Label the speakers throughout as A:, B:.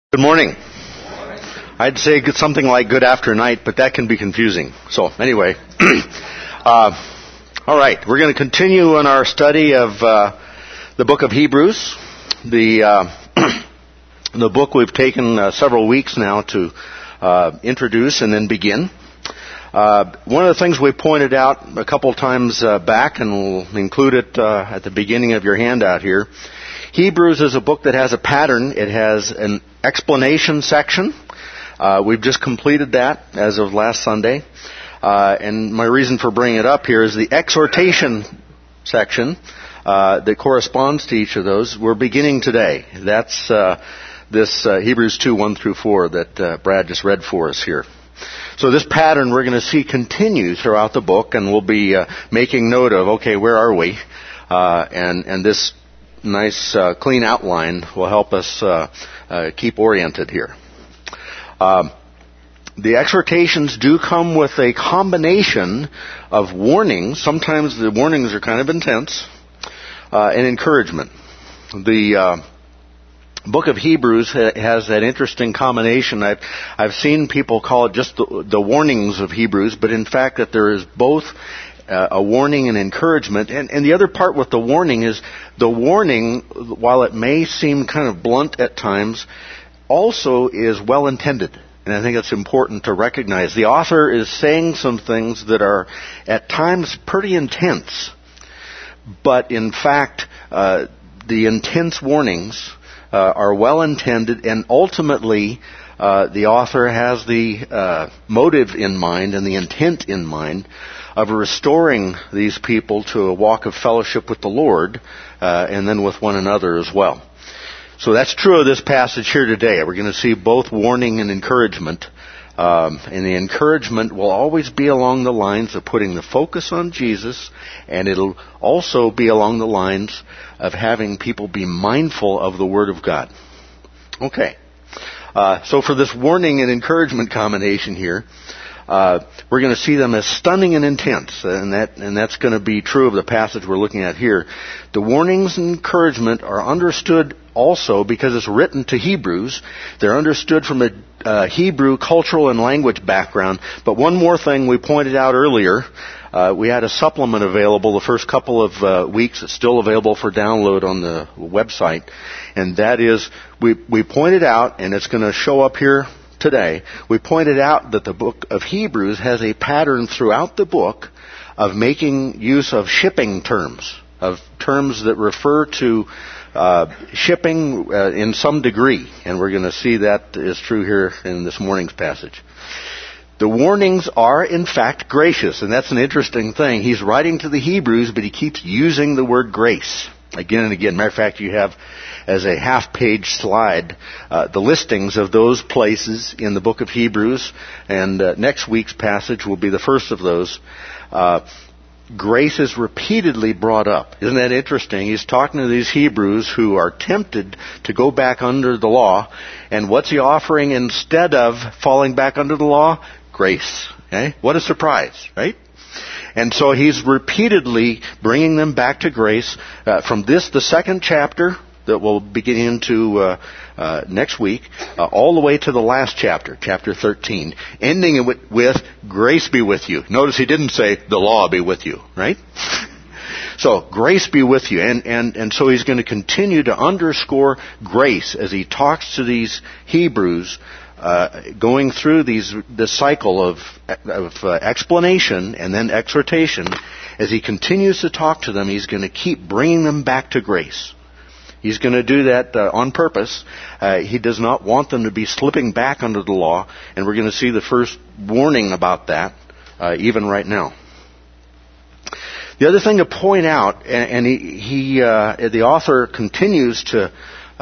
A: Good morning. I'd say something like good after night, but that can be confusing. So anyway, all right, we're going to continue in our study of the book of Hebrews. The book we've taken several weeks now to introduce and then begin. One of the things we pointed out a couple times back, and we'll include it at the beginning of your handout here. Hebrews is a book that has a pattern. It has an explanation section. We've just completed that as of last Sunday. And my reason for bringing it up here is the exhortation section that corresponds to each of those. We're beginning today. That's this Hebrews 2, 1 through 4 that Brad just read for us here. So this pattern we're going to see continue throughout the book, and we'll be making note of, okay, where are we? And this nice clean outline will help us keep oriented here. The exhortations do come with a combination of warnings. Sometimes the warnings are kind of intense, and encouragement. The book of Hebrews has that interesting combination. I've seen people call it just the warnings of Hebrews, but in fact that there is both a warning and encouragement. And the other part with the warning is the warning, while it may seem kind of blunt at times, also is well intended. And I think it's important to recognize. The author is saying some things that are at times pretty intense. But in fact, the intense warnings are well intended, and ultimately the author has the motive in mind and the intent in mind of restoring these people to a walk of fellowship with the Lord, and then with one another as well. So that's true of this passage here today. We're going to see both warning and encouragement. And the encouragement will always be along the lines of putting the focus on Jesus, and it'll also be along the lines of having people be mindful of the Word of God. Okay. So for this warning and encouragement combination here, we're going to see them as stunning and intense, and that's going to be true of the passage we're looking at here. The warnings and encouragement are understood also because it's written to Hebrews. They're understood from a Hebrew cultural and language background. But one more thing we pointed out earlier, we had a supplement available the first couple of weeks. It's still available for download on the website, and that is we pointed out, and it's going to show up here today, we pointed out that the book of Hebrews has a pattern throughout the book of making use of shipping terms, of terms that refer to shipping in some degree. And we're going to see that is true here in this morning's passage. The warnings are, in fact, gracious, and that's an interesting thing. He's writing to the Hebrews, but he keeps using the word grace again and again. Matter of fact, you have as a half-page slide the listings of those places in the book of Hebrews, and next week's passage will be the first of those. Grace is repeatedly brought up. Isn't that interesting? He's talking to these Hebrews who are tempted to go back under the law, and what's he offering instead of falling back under the law? Grace. Okay? What a surprise, right? And so he's repeatedly bringing them back to grace from this, the second chapter that we'll begin into next week, all the way to the last chapter, chapter 13, ending it with grace be with you. Notice he didn't say the law be with you, right? So grace be with you. And so he's going to continue to underscore grace as he talks to these Hebrews, going through this cycle of explanation and then exhortation. As he continues to talk to them, he's going to keep bringing them back to grace. He's going to do that on purpose. He does not want them to be slipping back under the law, and we're going to see the first warning about that even right now. The other thing to point out, and the author continues to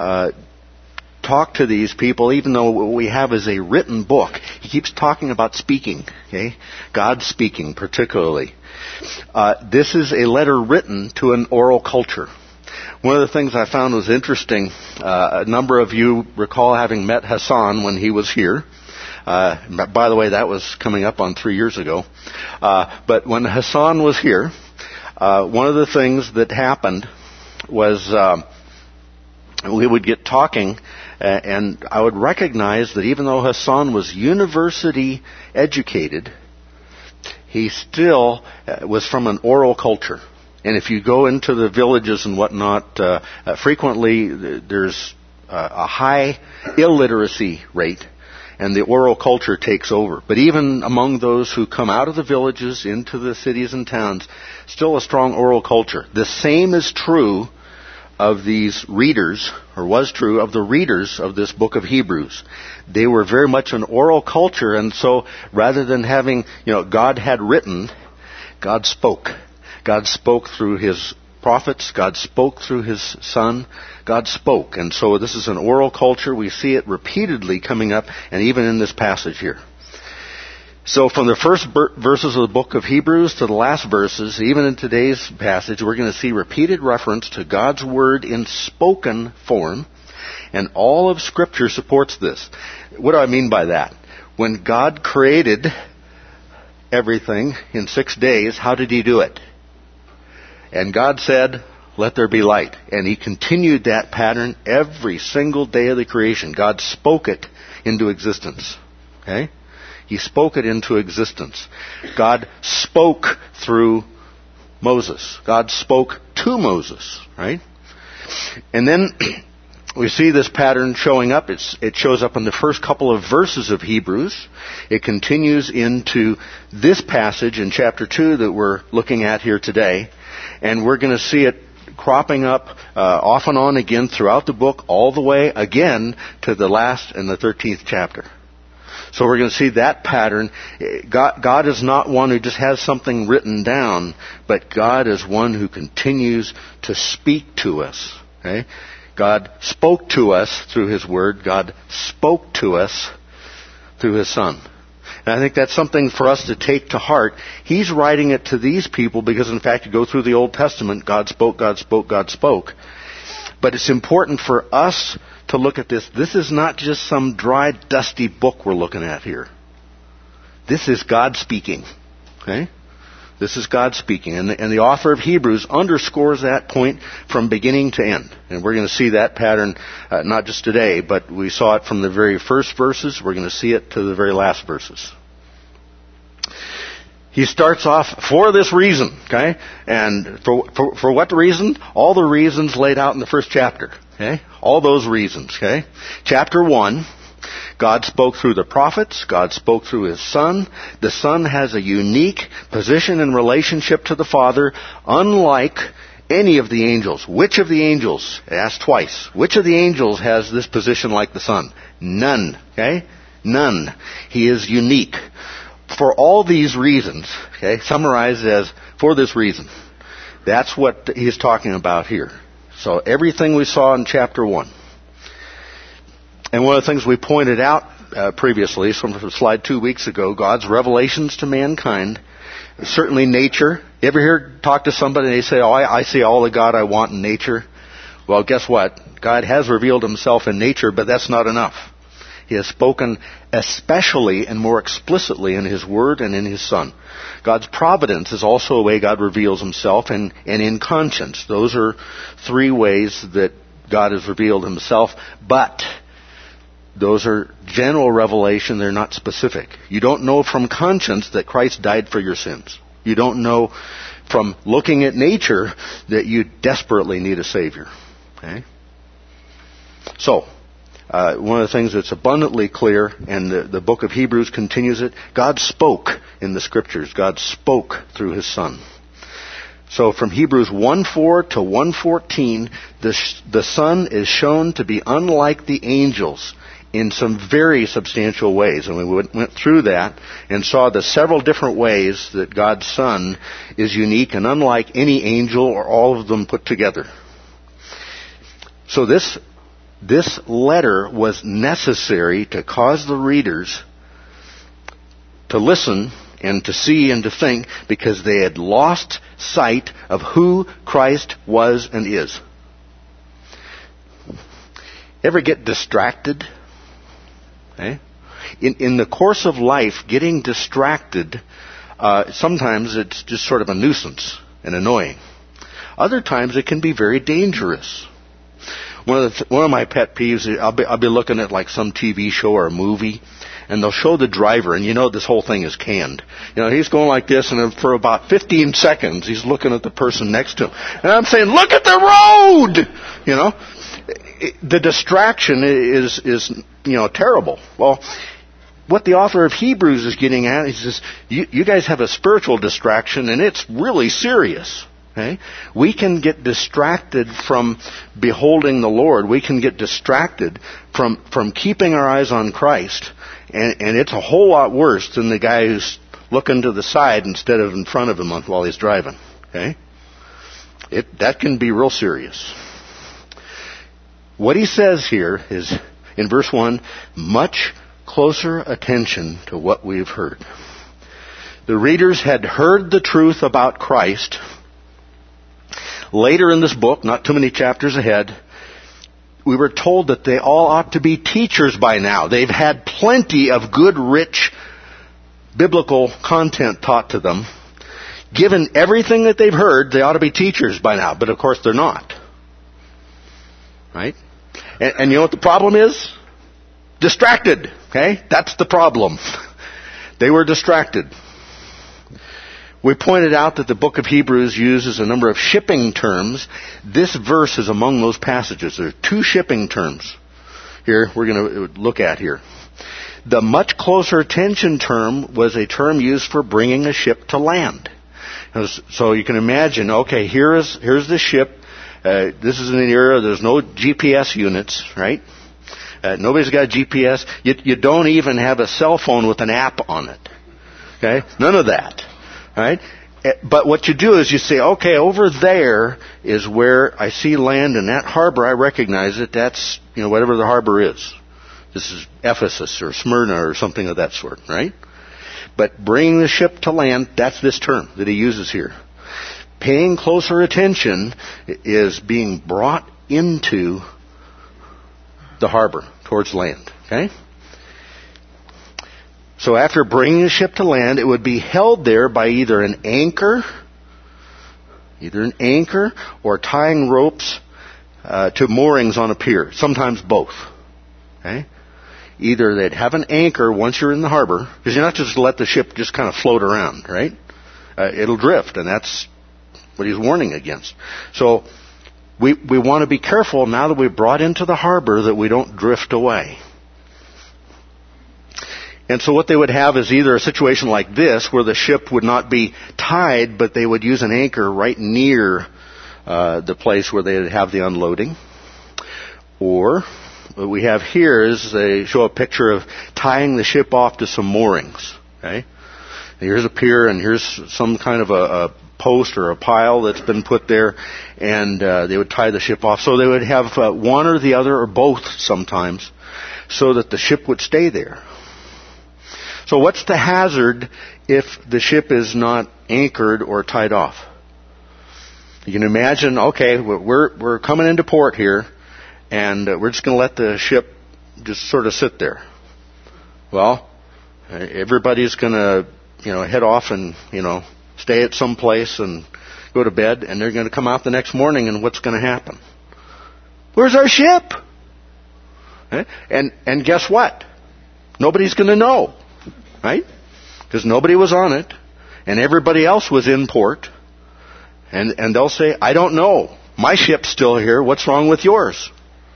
A: talk to these people, even though what we have is a written book. He keeps talking about speaking, okay? God speaking particularly. This is a letter written to an oral culture. One of the things I found was interesting, a number of you recall having met Hassan when he was here. By the way, that was coming up on 3 years ago. But when Hassan was here, one of the things that happened was we would get talking, And I would recognize that even though Hassan was university educated, he still was from an oral culture. And if you go into the villages and whatnot, frequently there's a high illiteracy rate, and the oral culture takes over. But even among those who come out of the villages into the cities and towns, still a strong oral culture. The same is true of these readers, or was true of the readers of this book of Hebrews. They were very much an oral culture, and so rather than having, God had written, God spoke. God spoke through His prophets. God spoke through His Son. God spoke. And so this is an oral culture. We see it repeatedly coming up, and even in this passage here. So from the first verses of the book of Hebrews to the last verses, even in today's passage, we're going to see repeated reference to God's Word in spoken form, and all of Scripture supports this. What do I mean by that? When God created everything in 6 days, how did He do it? And God said, "Let there be light." And He continued that pattern every single day of the creation. God spoke it into existence. Okay? He spoke it into existence. God spoke through Moses. God spoke to Moses, right? And then we see this pattern showing up. It shows up in the first couple of verses of Hebrews. It continues into this passage in chapter 2 that we're looking at here today. And we're going to see it cropping up off and on again throughout the book, all the way again to the last and the 13th chapter. So we're going to see that pattern. God is not one who just has something written down, but God is one who continues to speak to us. Okay? God spoke to us through His Word. God spoke to us through His Son. And I think that's something for us to take to heart. He's writing it to these people because, in fact, you go through the Old Testament, God spoke, God spoke, God spoke. But it's important for us to look at this. This is not just some dry, dusty book we're looking at here. This is God speaking. Okay? This is God speaking. And the author of Hebrews underscores that point from beginning to end. And we're going to see that pattern not just today, but we saw it from the very first verses. We're going to see it to the very last verses. He starts off, for this reason, okay? And for what reason? All the reasons laid out in the first chapter, okay? All those reasons, okay? Chapter 1, God spoke through the prophets. God spoke through His Son. The Son has a unique position and relationship to the Father, unlike any of the angels. Which of the angels? Asked twice. Which of the angels has this position like the Son? None, okay? None. He is unique. For all these reasons, okay, summarized as for this reason. That's what he's talking about here. So everything we saw in chapter 1. And one of the things we pointed out previously, from slide 2 weeks ago, God's revelations to mankind, certainly nature. You ever talk to somebody and they say, "Oh, I see all the God I want in nature"? Well, guess what? God has revealed Himself in nature, but that's not enough. He has spoken especially and more explicitly in His Word and in His Son. God's providence is also a way God reveals Himself, and in conscience. Those are 3 ways that God has revealed Himself, but those are general revelation. They're not specific. You don't know from conscience that Christ died for your sins. You don't know from looking at nature that you desperately need a Savior. Okay? So, one of the things that's abundantly clear, and the book of Hebrews continues it, God spoke in the Scriptures. God spoke through His Son. So from Hebrews 1:4 to 1:14, the Son is shown to be unlike the angels in some very substantial ways. And we went through that and saw the several different ways that God's Son is unique and unlike any angel or all of them put together. So this letter was necessary to cause the readers to listen and to see and to think, because they had lost sight of who Christ was and is. Ever get distracted? Okay? In the course of life, getting distracted, sometimes it's just sort of a nuisance and annoying. Other times it can be very dangerous. One of my pet peeves is I'll be looking at like some TV show or a movie, and they'll show the driver, and this whole thing is canned. He's going like this, and for about 15 seconds, he's looking at the person next to him. And I'm saying, look at the road! The distraction is terrible. Well, what the author of Hebrews is getting at is this, you guys have a spiritual distraction, and it's really serious. Okay? We can get distracted from beholding the Lord. We can get distracted from keeping our eyes on Christ. And it's a whole lot worse than the guy who's looking to the side instead of in front of him while he's driving. Okay? That can be real serious. What he says here is, in verse 1, much closer attention to what we've heard. The readers had heard the truth about Christ. Later in this book, not too many chapters ahead, we were told that they all ought to be teachers by now. They've had plenty of good, rich, biblical content taught to them. Given everything that they've heard, they ought to be teachers by now. But of course they're not. Right? And you know what the problem is? Distracted. Okay? That's the problem. They were distracted. We pointed out that the book of Hebrews uses a number of shipping terms. This verse is among those passages. There are 2 shipping terms here we're going to look at here. The much closer attention term was a term used for bringing a ship to land. So you can imagine, okay, here's the ship. This is in an era there's no GPS units, right? Nobody's got GPS. You don't even have a cell phone with an app on it. Okay? None of that. Right? But what you do is you say, okay, over there is where I see land, and that harbor, I recognize it. That's, whatever the harbor is. This is Ephesus or Smyrna or something of that sort, right? But bringing the ship to land, that's this term that he uses here. Paying closer attention is being brought into the harbor towards land, okay? So after bringing the ship to land, it would be held there by either an anchor or tying ropes to moorings on a pier. Sometimes both. Okay? Either they'd have an anchor once you're in the harbor, because you're not just to let the ship just kind of float around, right? It'll drift, and that's what he's warning against. So we want to be careful now that we're brought into the harbor that we don't drift away. And so what they would have is either a situation like this, where the ship would not be tied, but they would use an anchor right near the place where they would have the unloading. Or what we have here is they show a picture of tying the ship off to some moorings. Okay? Here's a pier, and here's some kind of a post or a pile that's been put there, and they would tie the ship off. So they would have one or the other, or both sometimes, so that the ship would stay there. So what's the hazard if the ship is not anchored or tied off? You can imagine, okay, we're coming into port here, and we're just going to let the ship just sort of sit there. Well, everybody's going to, head off and, stay at some place and go to bed, and they're going to come out the next morning, and what's going to happen? Where's our ship? And guess what? Nobody's going to know. Right? Because nobody was on it, and everybody else was in port, and they'll say, I don't know. My ship's still here. What's wrong with yours?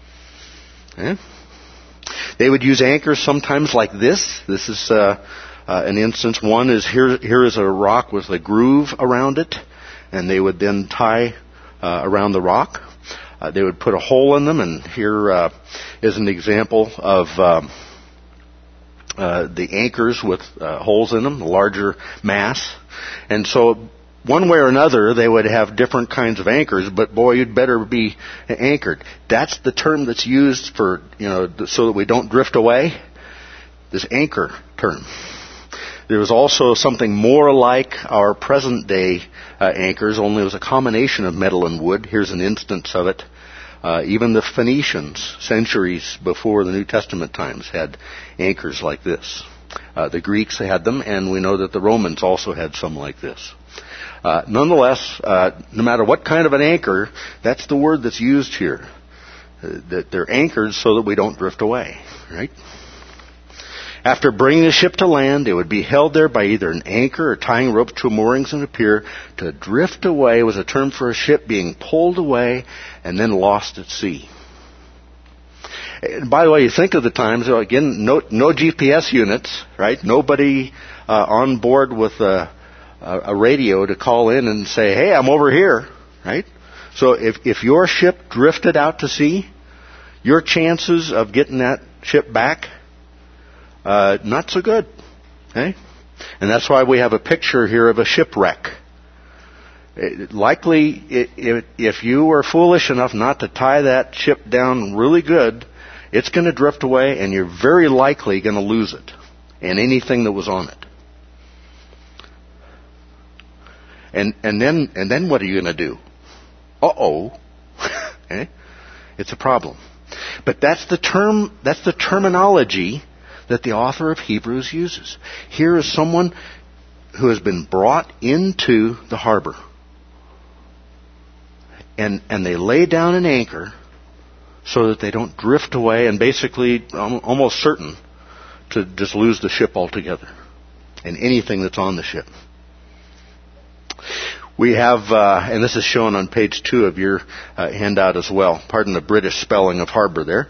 A: They would use anchors sometimes like this. This is an instance. One is here is a rock with a groove around it, and they would then tie around the rock. They would put a hole in them, and here is an example of the anchors with holes in them, the larger mass. And so one way or another, they would have different kinds of anchors, but boy, you'd better be anchored. That's the term that's used for, so that we don't drift away. This anchor term. There was also something more like our present day anchors, only it was a combination of metal and wood. Here's an instance of it. Even the Phoenicians, centuries before the New Testament times, had anchors like this. The Greeks had them, and we know that the Romans also had some like this. Nonetheless, no matter what kind of an anchor, that's the word that's used here. that they're anchored so that we don't drift away, right? After bringing the ship to land, it would be held there by either an anchor or tying ropes to moorings in a pier. To drift away was a term for a ship being pulled away and then lost at sea. And by the way, you think of the times, again, no GPS units, right? Nobody on board with a radio to call in and say, hey, I'm over here, right? So if your ship drifted out to sea, your chances of getting that ship back, not so good. Okay? And that's why we have a picture here of a shipwreck. Likely, if you were foolish enough not to tie that ship down really good, it's going to drift away, and you're very likely going to lose it and anything that was on it. And then what are you going to do? Uh-oh. Okay? It's a problem. But that's the terminology that the author of Hebrews uses. Here is someone who has been brought into the harbor. And they lay down an anchor so that they don't drift away and basically almost certain to just lose the ship altogether and anything that's on the ship. We have, and this is shown on page 2 of your handout as well. Pardon the British spelling of harbor there.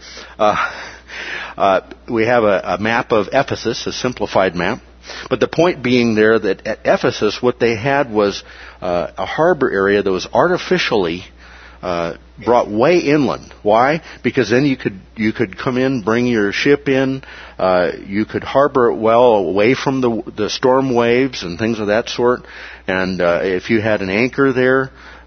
A: We have a map of Ephesus, a simplified map. But the point being there that at Ephesus, what they had was a harbor area that was artificially brought way inland. Why? Because then you could come in, bring your ship in, you could harbor it well away from the storm waves and things of that sort. And if you had an anchor there,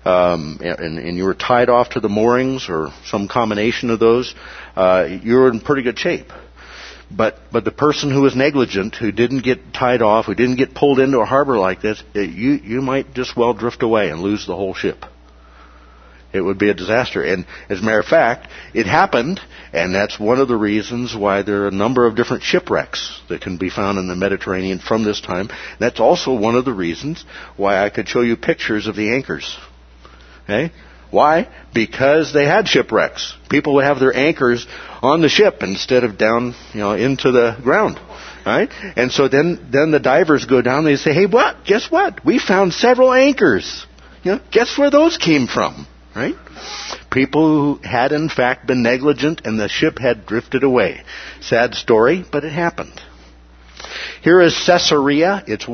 A: and you were tied off to the moorings or some combination of those, you were in pretty good shape. But the person who was negligent, who didn't get tied off, who didn't get pulled into a harbor like this, you might just well drift away and lose the whole ship. It would be a disaster. And as a matter of fact, it happened, and that's one of the reasons why there are a number of different shipwrecks that can be found in the Mediterranean from this time. That's also one of the reasons why I could show you pictures of the anchors. Okay? Why? Because they had shipwrecks. People would have their anchors on the ship instead of down, into the ground. Right? And so then the divers go down, they say, hey, guess what? We found several anchors. Guess where those came from? Right? People who had in fact been negligent and the ship had drifted away. Sad story, but it happened. Here is Caesarea. It's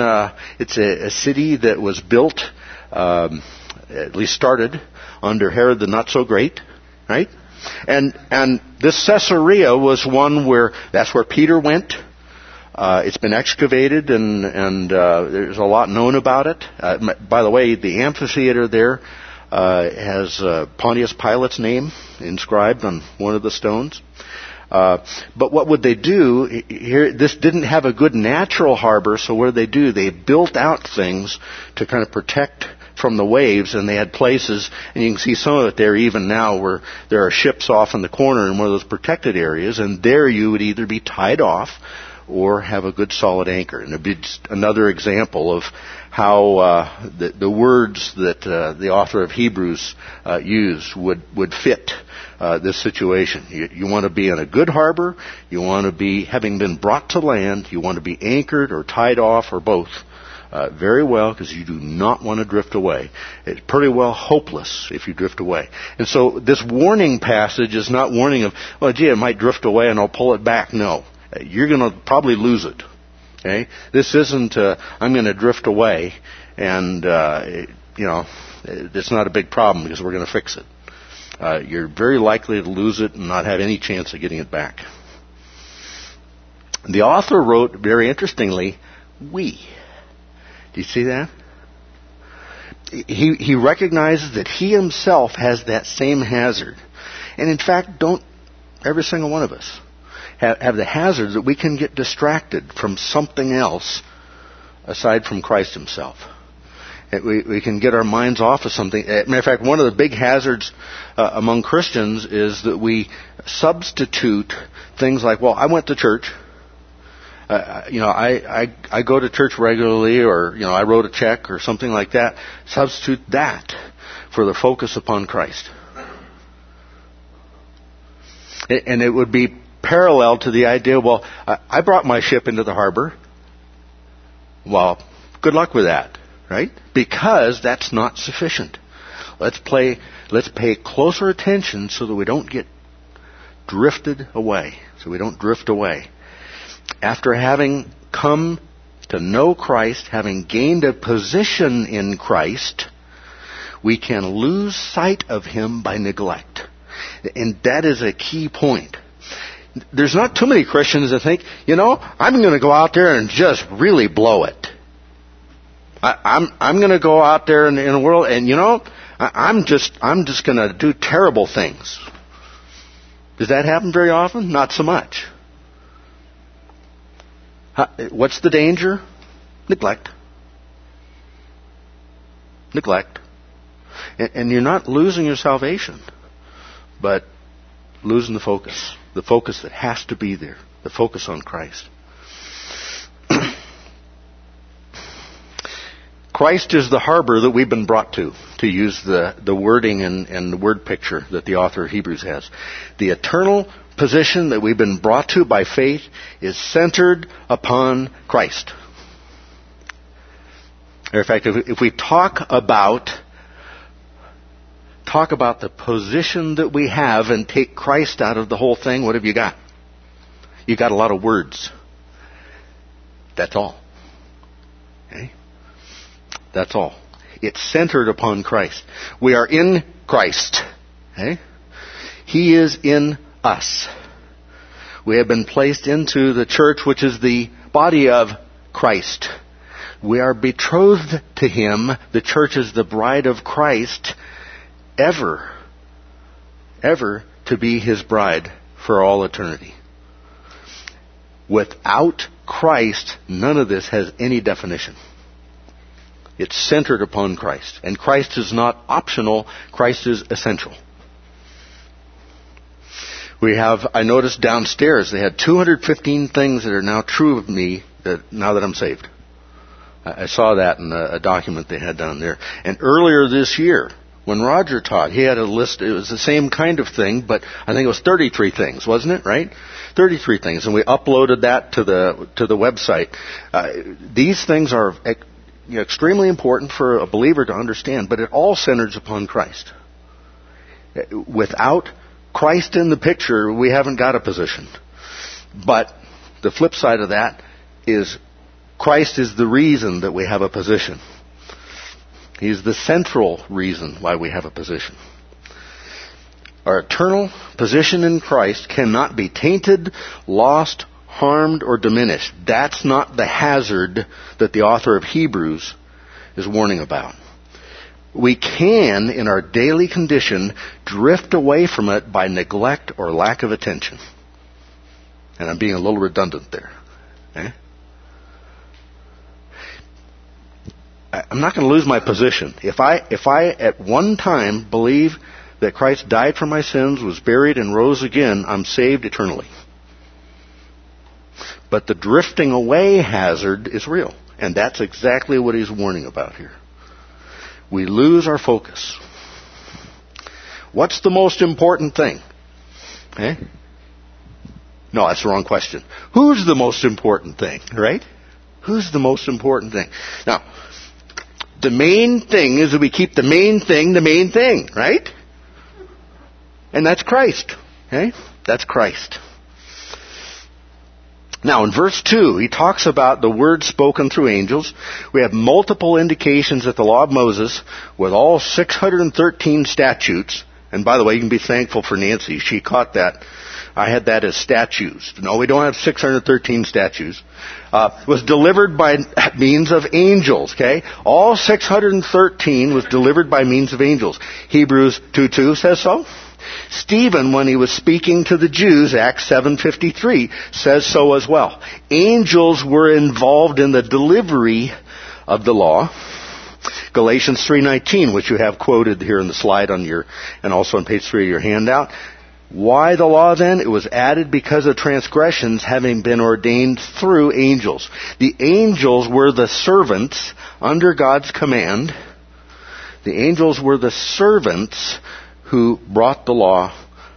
A: a city that was built, at least started, under Herod the Not So Great, right? And this Caesarea was one that's where Peter went. It's been excavated and there's a lot known about it. By the way, the amphitheater there has Pontius Pilate's name inscribed on one of the stones. But what would they do? Here, this didn't have a good natural harbor, so what did they do? They built out things to kind of protect from the waves, and they had places, and you can see some of it there even now, where there are ships off in the corner in one of those protected areas, and there you would either be tied off or have a good solid anchor. And it'd be just another example of how the words that the author of Hebrews used would fit this situation. You want to be in a good harbor, you want to be, having been brought to land, you want to be anchored or tied off or both very well, because you do not want to drift away. It's pretty well hopeless if you drift away. And so this warning passage is not warning of, well, gee, it might drift away and I'll pull it back. No. You're going to probably lose it. Okay? This isn't, I'm going to drift away and, it's not a big problem because we're going to fix it. You're very likely to lose it and not have any chance of getting it back. The author wrote, very interestingly, we. Do you see that? He recognizes that he himself has that same hazard. And in fact, don't every single one of us have the hazards that we can get distracted from something else aside from Christ himself. We can get our minds off of something. As a matter of fact, one of the big hazards among Christians is that we substitute things like, well, I went to church. I go to church regularly, or, I wrote a check or something like that. Substitute that for the focus upon Christ. And it would be parallel to the idea, well, I brought my ship into the harbor. Well, good luck with that, right? Because that's not sufficient. Let's pay closer attention so that we don't get drifted away. So we don't drift away. After having come to know Christ, having gained a position in Christ, we can lose sight of Him by neglect. And that is a key point. There's not too many Christians that think, I'm going to go out there and just really blow it. I'm going to go out there in the world and, I'm just going to do terrible things. Does that happen very often? Not so much. What's the danger? Neglect. Neglect. And you're not losing your salvation, but losing the focus that has to be there, the focus on Christ. Christ is the harbor that we've been brought to use the wording and the word picture that the author of Hebrews has. The eternal position that we've been brought to by faith is centered upon Christ. In fact, if we talk about the position that we have and take Christ out of the whole thing, what have you got? You got a lot of words. That's all. Okay? That's all. It's centered upon Christ. We are in Christ. Okay? He is in us. We have been placed into the church, which is the body of Christ. We are betrothed to Him. The church is the bride of Christ, ever to be His bride for all eternity. Without Christ, none of this has any definition. It's centered upon Christ. And Christ is not optional. Christ is essential. I noticed downstairs they had 215 things that are now true of me now that I'm saved. I saw that in a document they had down there. And earlier this year, when Roger taught, he had a list. It was the same kind of thing, but I think it was 33 things, wasn't it? Right? 33 things, and we uploaded that to the website. These things are extremely important for a believer to understand, but it all centers upon Christ. Without Christ in the picture, we haven't got a position. But the flip side of that is Christ is the reason that we have a position. He's the central reason why we have a position. Our eternal position in Christ cannot be tainted, lost, harmed, or diminished. That's not the hazard that the author of Hebrews is warning about. We can, in our daily condition, drift away from it by neglect or lack of attention. And I'm being a little redundant there. Okay? I'm not going to lose my position. If I at one time believe that Christ died for my sins, was buried, and rose again, I'm saved eternally. But the drifting away hazard is real. And that's exactly what he's warning about here. We lose our focus. What's the most important thing? Okay? No, that's the wrong question. Who's the most important thing, right? Who's the most important thing? Now, the main thing is that we keep the main thing, right? And that's Christ. Okay? That's Christ. Now, in verse 2, he talks about the word spoken through angels. We have multiple indications that the law of Moses, with all 613 statutes, and by the way, you can be thankful for Nancy. She caught that. I had that as statutes. No, we don't have 613 statutes. Was delivered by means of angels, okay? All 613 was delivered by means of angels. Hebrews 2:2 says so. Stephen, when he was speaking to the Jews, Acts 7:53, says so as well. Angels were involved in the delivery of the law. Galatians 3:19, which you have quoted here in the slide and also on page 3 of your handout. Why the law then? It was added because of transgressions having been ordained through angels. The angels were the servants under God's command. The angels were the servants who brought the law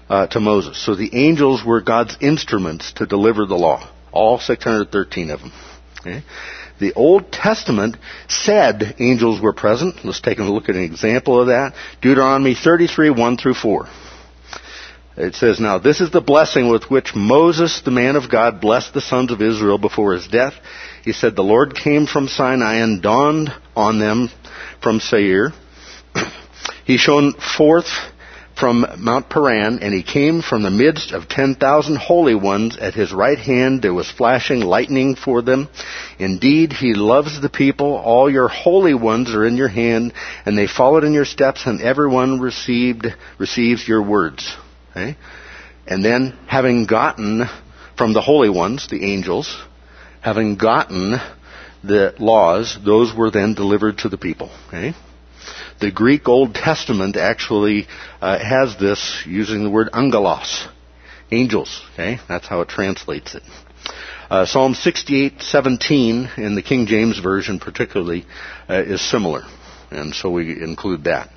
A: to Moses. So the angels were God's instruments to deliver the law. All 613 of them. Okay? The Old Testament said angels were present. Let's take a look at an example of that. Deuteronomy 33, 1 through 4. It says, "Now this is the blessing with which Moses, the man of God, blessed the sons of Israel before his death. He said, the Lord came from Sinai and dawned on them from Seir. He shone forth from Mount Paran, and he came from the midst of 10,000 holy ones. At his right hand there was flashing lightning for them. Indeed, he loves the people. All your holy ones are in your hand, and they followed in your steps, and everyone receives your words." Okay? And then, having gotten from the holy ones, the angels, having gotten the laws, those were then delivered to the people. Okay? The Greek Old Testament actually has this using the word angelos, angels. Okay, that's how it translates it. Psalm 68:17 in the King James Version, particularly, is similar, and so we include that.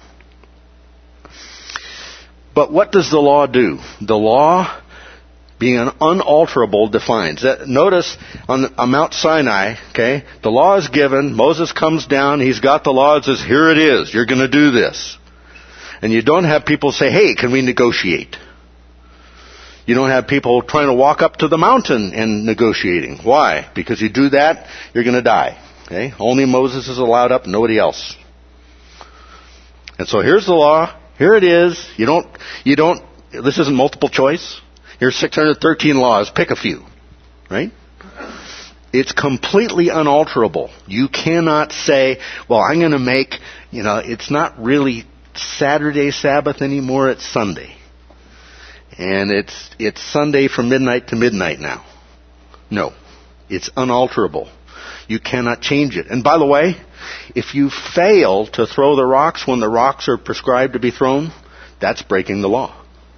A: But what does the law do? The law, being unalterable, defines. Notice on Mount Sinai, okay, the law is given, Moses comes down, he's got the law, and says, here it is, you're going to do this. And you don't have people say, hey, can we negotiate? You don't have people trying to walk up to the mountain and negotiating. Why? Because you do that, you're going to die. Okay? Only Moses is allowed up, nobody else. And so here's the law, here it is, this isn't multiple choice. Here's 613 laws. Pick a few. Right? It's completely unalterable. You cannot say, well, I'm going to make, it's not really Saturday Sabbath anymore, it's Sunday. And it's Sunday from midnight to midnight now. No. It's unalterable. You cannot change it. And by the way, if you fail to throw the rocks when the rocks are prescribed to be thrown, that's breaking the law.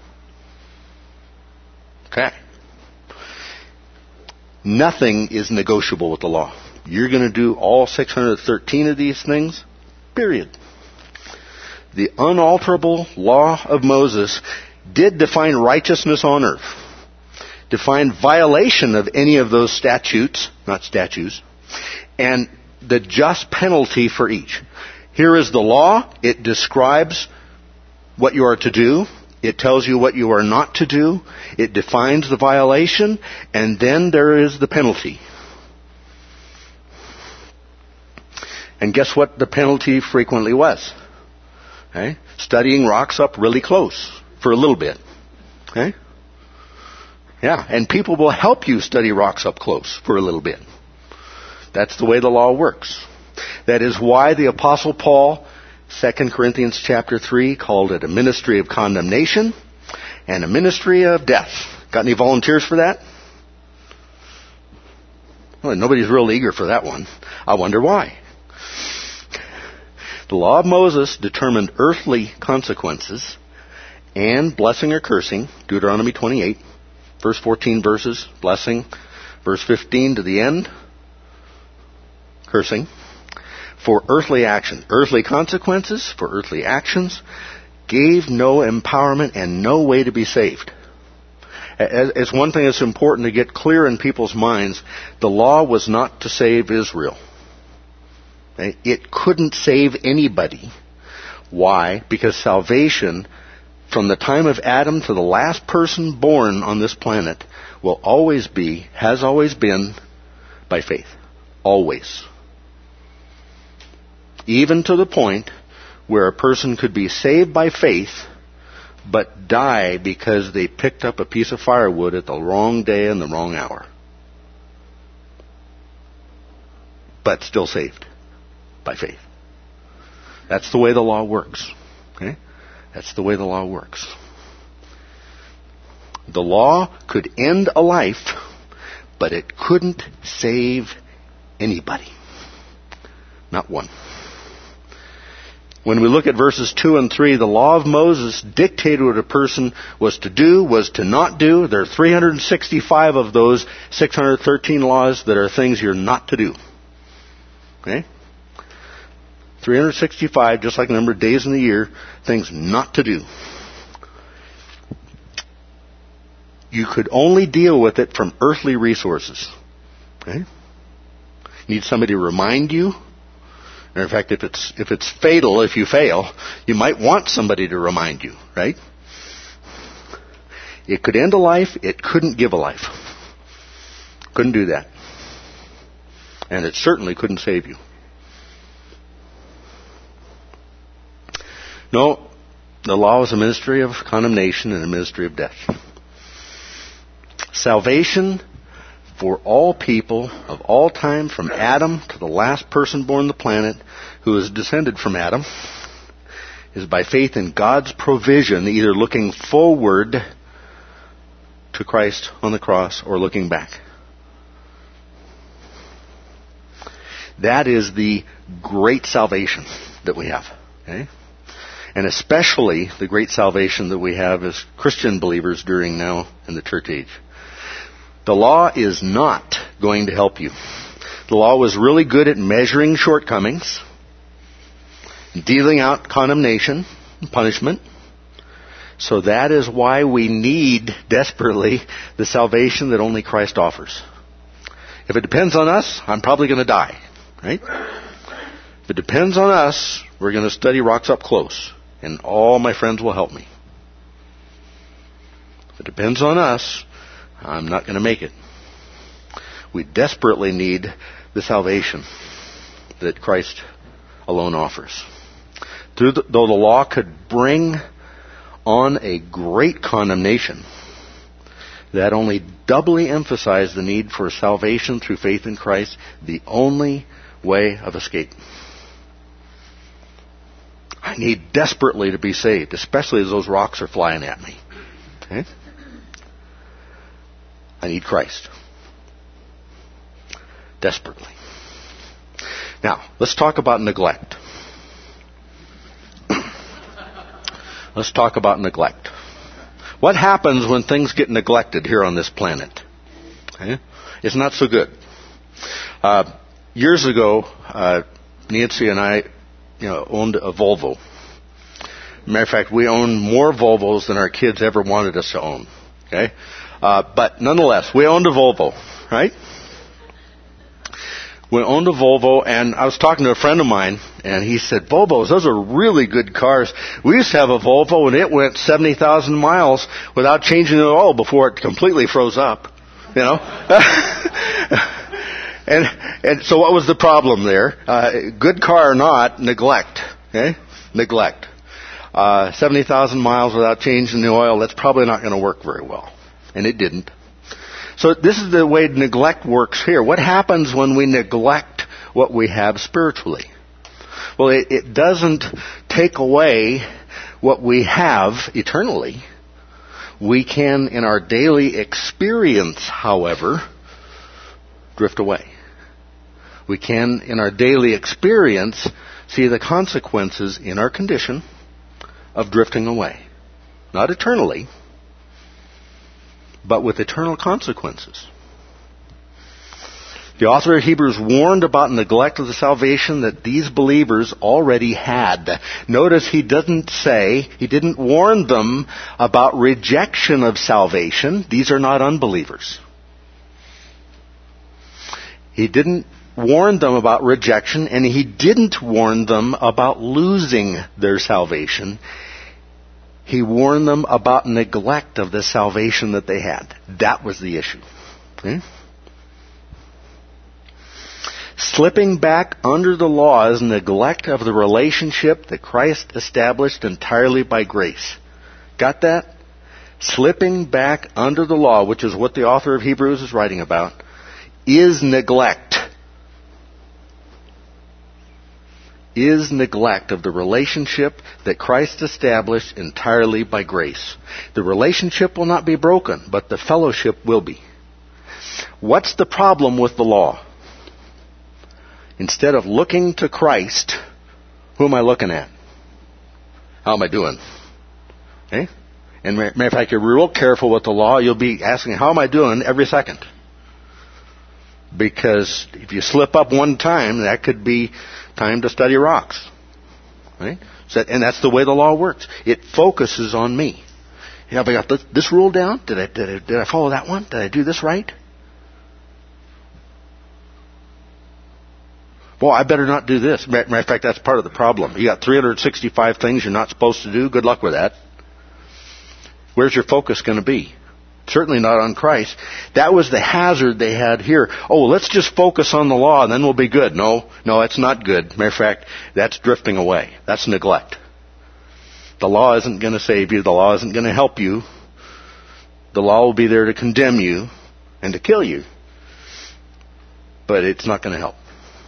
A: Okay. Nothing is negotiable with the law. You're going to do all 613 of these things, period. The unalterable law of Moses did define righteousness on earth, define violation of any of those statutes, and the just penalty for each. Here is the law. It describes what you are to do. It tells you what you are not to do. It defines the violation. And then there is the penalty. And guess what the penalty frequently was? Okay? Studying rocks up really close for a little bit. Okay? Yeah, and people will help you study rocks up close for a little bit. That's the way the law works. That is why the Apostle Paul, 2 Corinthians chapter 3, called it a ministry of condemnation and a ministry of death. Got any volunteers for that? Well, nobody's real eager for that one. I wonder why. The law of Moses determined earthly consequences and blessing or cursing. Deuteronomy 28, verse 14 verses, blessing. Verse 15 to the end, cursing. For earthly action, earthly consequences for earthly actions, gave no empowerment and no way to be saved. It's one thing that's important to get clear in people's minds. The law was not to save Israel. It couldn't save anybody. Why? Because salvation, from the time of Adam to the last person born on this planet, will always be, has always been, by faith. Always. Even to the point where a person could be saved by faith, but die because they picked up a piece of firewood at the wrong day and the wrong hour. But still saved by faith. That's the way the law works. Okay? That's the way the law works. The law could end a life, but it couldn't save anybody. Not one. When we look at verses 2 and 3, the law of Moses dictated what a person was to do, was to not do. There are 365 of those 613 laws that are things you're not to do. Okay? 365, just like the number of days in the year, things not to do. you could only deal with it from earthly resources. Okay? You need somebody to remind you. And in fact, if it's fatal, if you fail, you might want somebody to remind you, right? It could end a life. It couldn't give a life. Couldn't do that. And it certainly couldn't save you. No, the law is a ministry of condemnation and a ministry of death. Salvation for all people of all time, from Adam to the last person born on the planet who is descended from Adam, is by faith in God's provision, either looking forward to Christ on the cross or looking back. That is the great salvation that we have. Okay? And especially the great salvation that we have as Christian believers during now in the church age. The law is not going to help you. The law was really good at measuring shortcomings, dealing out condemnation and punishment. So that is why we need desperately the salvation that only Christ offers. If it depends on us, I'm probably going to die. Right? If it depends on us, we're going to study rocks up close, and all my friends will help me. If it depends on us, I'm not going to make it. We desperately need the salvation that Christ alone offers. Though the law could bring on a great condemnation, that only doubly emphasized the need for salvation through faith in Christ, the only way of escape. I need desperately to be saved, especially as those rocks are flying at me. Okay? I need Christ. Desperately. Now, let's talk about neglect. Let's talk about neglect. What happens when things get neglected here on this planet? Okay? It's not so good. Years ago, Nancy and I, owned a Volvo. Matter of fact, we owned more Volvos than our kids ever wanted us to own. Okay, but nonetheless, we owned a Volvo, right? We owned a Volvo, and I was talking to a friend of mine, and he said, "Volvos, those are really good cars. We used to have a Volvo, and it went 70,000 miles without changing the oil before it completely froze up." And so what was the problem there? Good car or not, neglect. Okay? Neglect. 70,000 miles without changing the oil, that's probably not going to work very well. And it didn't. So this is the way neglect works here. What happens when we neglect what we have spiritually? Well, it doesn't take away what we have eternally. We can, in our daily experience, however, drift away. We can, in our daily experience, see the consequences in our condition of drifting away. Not eternally, but with eternal consequences. The author of Hebrews warned about neglect of the salvation that these believers already had. Notice he didn't warn them about rejection of salvation. These are not unbelievers. He didn't warn them about rejection, and he didn't warn them about losing their salvation. He warned them about neglect of the salvation that they had. That was the issue. Okay? Slipping back under the law is neglect of the relationship that Christ established entirely by grace. Got that? Slipping back under the law, which is what the author of Hebrews is writing about, is neglect. Is neglect of the relationship that Christ established entirely by grace. The relationship will not be broken, but the fellowship will be. What's the problem with the law? Instead of looking to Christ, who am I looking at? How am I doing? Okay? And matter of fact, you're real careful with the law, you'll be asking, how am I doing every second? Because if you slip up one time, that could be time to study rocks. Right? And that's the way the law works. It focuses on me. Have I got this rule down? Did I follow that one? Did I do this right? Well, I better not do this. Matter of fact, that's part of the problem. You got 365 things you're not supposed to do. Good luck with that. Where's your focus going to be? Certainly not on Christ. That was the hazard they had here. Oh, let's just focus on the law and then we'll be good. No, it's not good. Matter of fact, that's drifting away. That's neglect. The law isn't going to save you. The law isn't going to help you. The law will be there to condemn you and to kill you. But it's not going to help.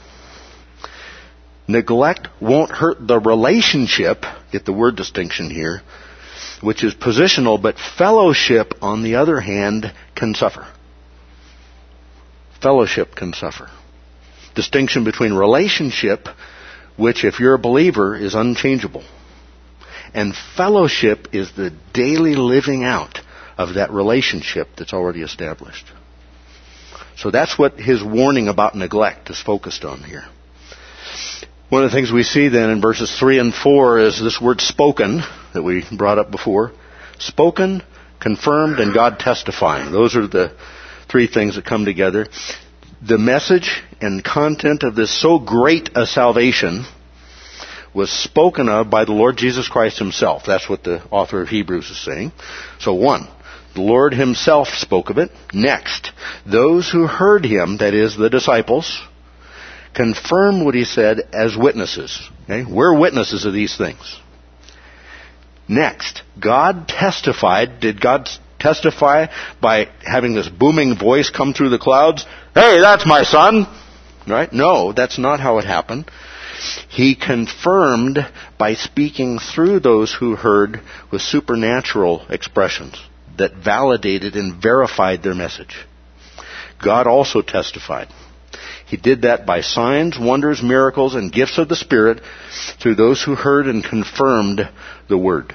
A: Neglect won't hurt the relationship, get the word distinction here, which is positional, but fellowship, on the other hand, can suffer. Fellowship can suffer. Distinction between relationship, which if you're a believer is unchangeable, and fellowship is the daily living out of that relationship that's already established. So that's what his warning about neglect is focused on here. One of the things we see then in verses 3 and 4 is this word spoken that we brought up before. Spoken, confirmed, and God testifying. Those are the three things that come together. The message and content of this so great a salvation was spoken of by the Lord Jesus Christ himself. That's what the author of Hebrews is saying. So one, the Lord himself spoke of it. Next, those who heard him, that is, the disciples, confirm what he said as witnesses. Okay? We're witnesses of these things. Next, God testified. Did God testify by having this booming voice come through the clouds? Hey, that's my son! Right? No, that's not how it happened. He confirmed by speaking through those who heard with supernatural expressions that validated and verified their message. God also testified. He did that by signs, wonders, miracles, and gifts of the Spirit through those who heard and confirmed the Word.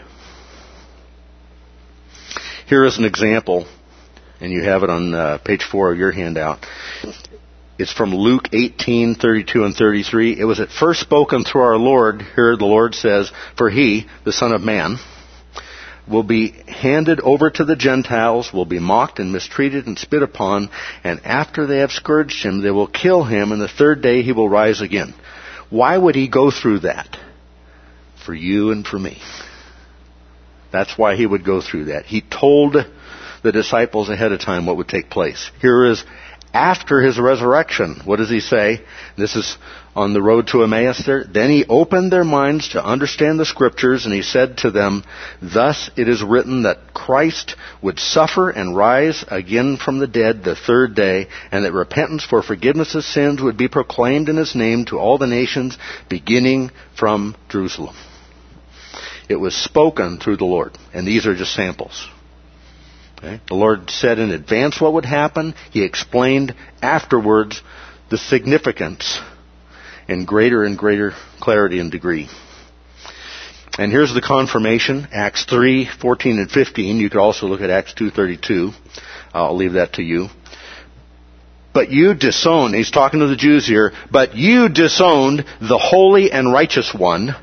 A: Here is an example, and you have it on page 4 of your handout. It's from Luke 18:32 and 33. It was at first spoken through our Lord. Here the Lord says, for he, the Son of Man, will be handed over to the Gentiles, will be mocked and mistreated and spit upon, and after they have scourged him, they will kill him, and the third day he will rise again. Why would he go through that? For you and for me. That's why he would go through that. He told the disciples ahead of time what would take place. Here is after his resurrection. What does he say? This is on the road to Emmaus there. Then he opened their minds to understand the Scriptures, and he said to them, thus it is written that Christ would suffer and rise again from the dead the third day, and that repentance for forgiveness of sins would be proclaimed in his name to all the nations, beginning from Jerusalem. It was spoken through the Lord, and these are just samples. Okay? The Lord said in advance what would happen. He explained afterwards the significance in greater and greater clarity and degree. And here's the confirmation, Acts 3:14 and 15. You could also look at Acts 2:32. I'll leave that to you. But you disowned, he's talking to the Jews here, but you disowned the holy and righteous one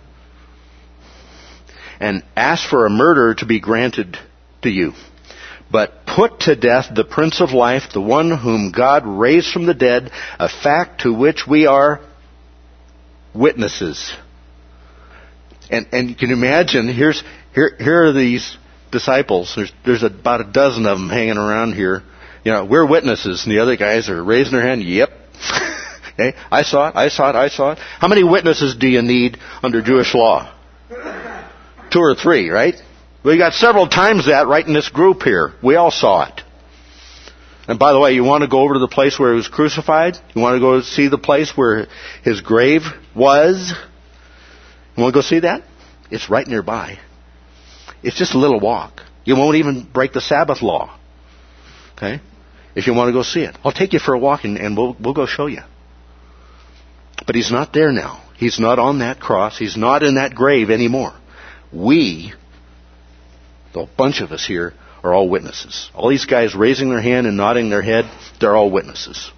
A: and asked for a murderer to be granted to you. But put to death the Prince of Life, the one whom God raised from the dead, a fact to which we are witnesses. And you can imagine, here are these disciples. There's about a dozen of them hanging around here. You know, we're witnesses, and the other guys are raising their hand. Yep. Okay, I saw it. How many witnesses do you need under Jewish law? 2 or 3, right? We got several times that right in this group here. We all saw it. And by the way, you want to go over to the place where he was crucified? You want to go see the place where his grave was? You want to go see that? It's right nearby. It's just a little walk. You won't even break the Sabbath law. Okay? If you want to go see it. I'll take you for a walk and we'll go show you. But he's not there now. He's not on that cross. He's not in that grave anymore. We, the bunch of us here, are all witnesses. All these guys raising their hand and nodding their head, they're all witnesses.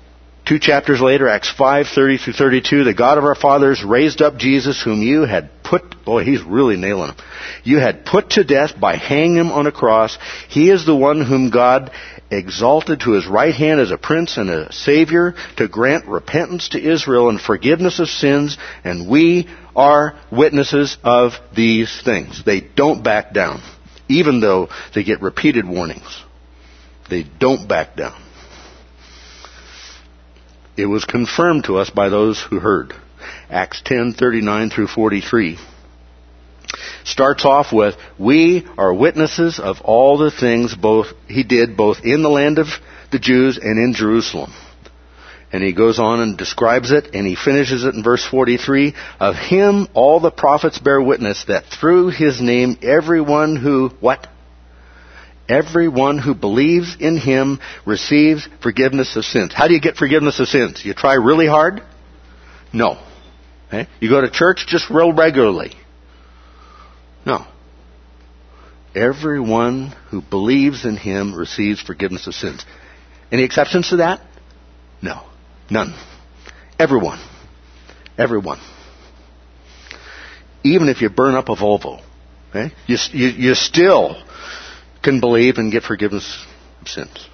A: 2 chapters later, Acts 5:30 through 32, the God of our fathers raised up Jesus, whom you had he's really nailing him. You had put to death by hanging him on a cross. He is the one whom God exalted to his right hand as a prince and a savior to grant repentance to Israel and forgiveness of sins, and we are witnesses of these things. They don't back down, even though they get repeated warnings. They don't back down. It was confirmed to us by those who heard. Acts 10:39 through 43 starts off with, we are witnesses of all the things he did both in the land of the Jews and in Jerusalem. And he goes on and describes it, and he finishes it in verse 43. Of him all the prophets bear witness that through his name everyone who, what? Everyone who believes in him receives forgiveness of sins. How do you get forgiveness of sins? You try really hard? No. Okay? You go to church just real regularly? No. Everyone who believes in him receives forgiveness of sins. Any exceptions to that? No. None. Everyone. Everyone. Even if you burn up a Volvo, okay? You still can believe and get forgiveness of sins.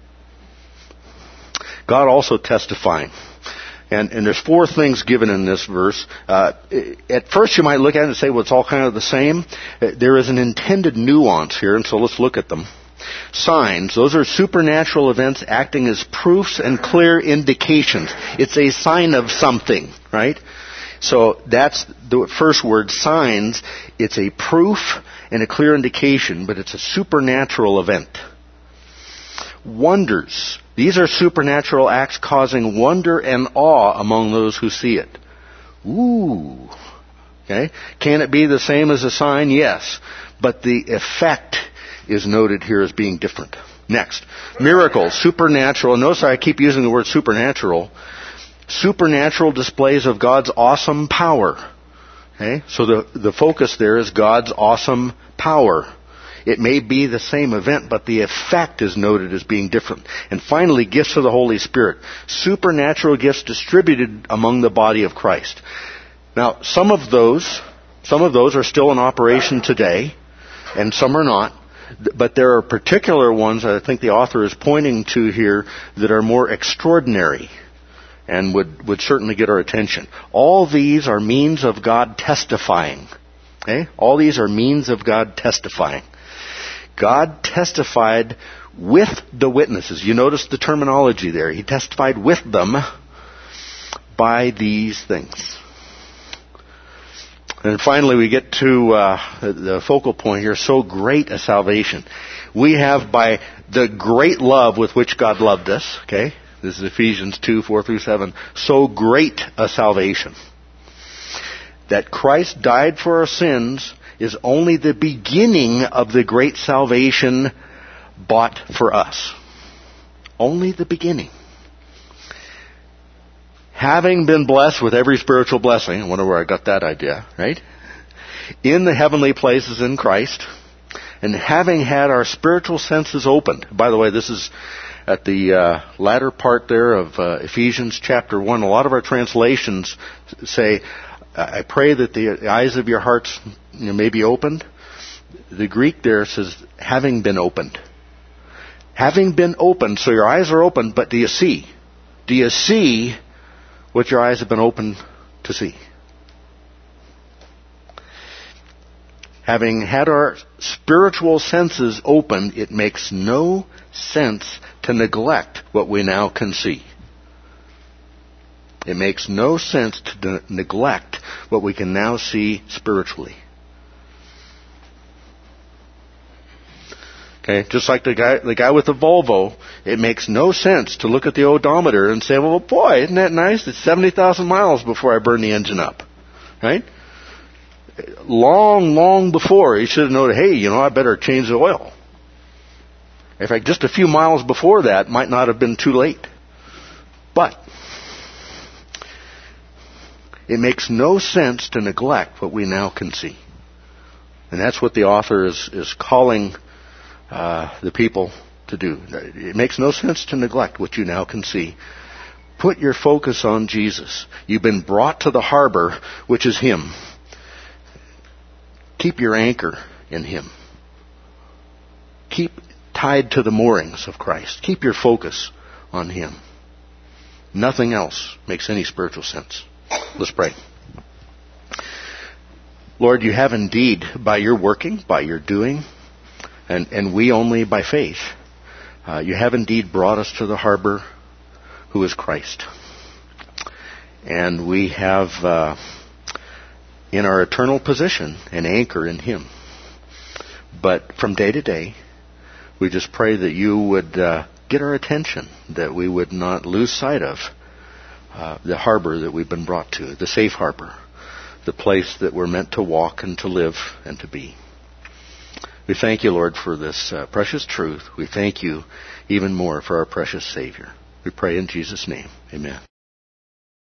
A: God also testifying. And there's 4 things given in this verse. At first you might look at it and say, well, it's all kind of the same. There is an intended nuance here, and so let's look at them. Signs, those are supernatural events acting as proofs and clear indications. It's a sign of something, right? So that's the first word, signs. It's a proof and a clear indication, but it's a supernatural event. Wonders. These are supernatural acts causing wonder and awe among those who see it. Ooh. Okay. Can it be the same as a sign? Yes. But the effect is noted here as being different. Next. Miracles. Supernatural. Notice I keep using the word supernatural. Supernatural displays of God's awesome power. Okay. So the focus there is God's awesome power. It may be the same event, but the effect is noted as being different. And finally, gifts of the Holy Spirit. Supernatural gifts distributed among the body of Christ. Now, some of those are still in operation today, and some are not. But there are particular ones that I think the author is pointing to here that are more extraordinary and would certainly get our attention. All these are means of God testifying. Okay? All these are means of God testifying. God testified with the witnesses. You notice the terminology there. He testified with them by these things. And finally we get to the focal point here. So great a salvation. We have by the great love with which God loved us. Okay? This is Ephesians 2:4 through 7. So great a salvation. That Christ died for our sins is only the beginning of the great salvation bought for us. Only the beginning. Having been blessed with every spiritual blessing, I wonder where I got that idea, right? In the heavenly places in Christ, and having had our spiritual senses opened. By the way, this is at the latter part there of Ephesians chapter 1. A lot of our translations say, I pray that the eyes of your hearts may be opened. The Greek there says, having been opened. Having been opened, so your eyes are open, but do you see? Do you see what your eyes have been opened to see? Having had our spiritual senses opened, it makes no sense to neglect what we now can see. It makes no sense to neglect what we can now see spiritually. Okay, just like the guy with the Volvo, it makes no sense to look at the odometer and say, well, boy, isn't that nice? It's 70,000 miles before I burn the engine up. Right? Long before, he should have known, hey, I better change the oil. In fact, just a few miles before that might not have been too late. But it makes no sense to neglect what we now can see. And that's what the author is calling the people to do. It makes no sense to neglect what you now can see. Put your focus on Jesus. You've been brought to the harbor, which is Him. Keep your anchor in Him. Keep tied to the moorings of Christ. Keep your focus on Him. Nothing else makes any spiritual sense. Let's pray. Lord, you have indeed, by your working, by your doing, and we only by faith, you have indeed brought us to the harbor who is Christ. And we have in our eternal position an anchor in Him. But from day to day, we just pray that you would get our attention, that we would not lose sight of the harbor that we've been brought to, the safe harbor, the place that we're meant to walk and to live and to be. We thank you, Lord, for this precious truth. We thank you even more for our precious Savior. We pray in Jesus' name. Amen.